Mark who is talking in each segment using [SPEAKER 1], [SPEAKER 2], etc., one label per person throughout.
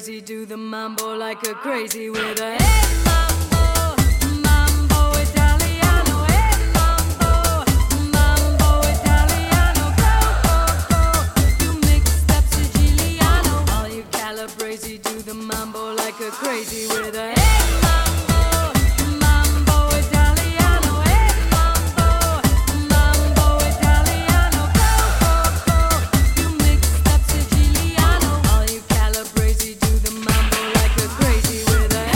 [SPEAKER 1] calabrese, do the mambo like a crazy with a hey mambo, mambo Italiano, hey mambo, mambo Italiano, go, you mixed up Siciliano. All you calabrese, do the mambo like a crazy with a hey mambo, mambo Italiano, hey mambo, mambo Italiano, go, you mixed up Siciliano. All you calabrese, do the mambo like a crazy with a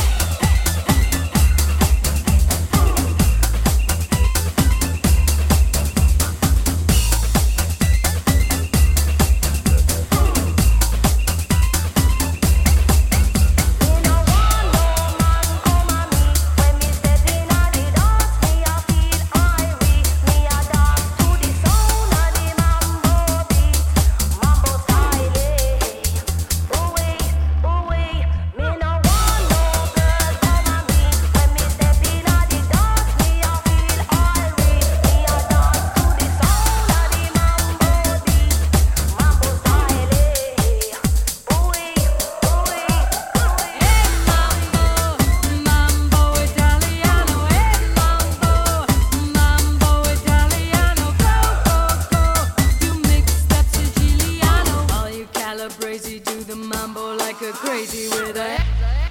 [SPEAKER 1] crazy, do the mambo like a crazy with a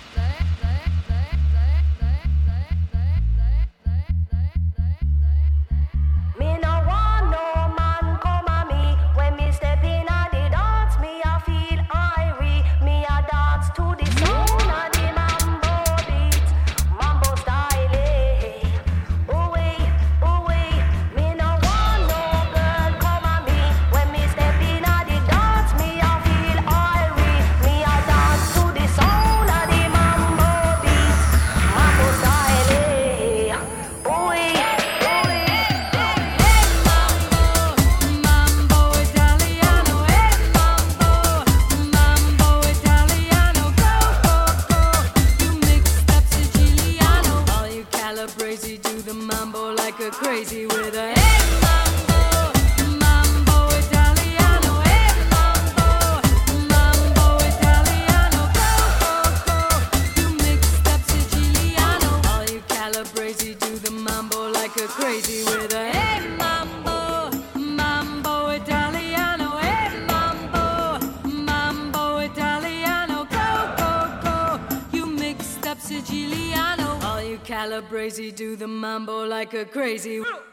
[SPEAKER 2] me no want no man come at me when me step in at the dance. Me I feel irie. Me I dance to the sound of the mambo beat, mambo style. Oh wait, me no want no girl come at me when me step in at the dance. Me I feel irie. Me I dance to the sound of the mambo beat, mambo style. Oh wait.
[SPEAKER 1] mambo Italiano, hey mambo Italiano, go, you mixed up Siciliano. All you calabrese, do the mambo like a crazy with a hey mambo, mambo Italiano, hey mambo Italiano, go, you mixed up Siciliano. All you calabrese, do the mambo like a crazy with a hey mambo, mambo Italiano, hey mambo Italiano, go, you mixed up Siciliano. All you calabrese, do the mambo like a crazy.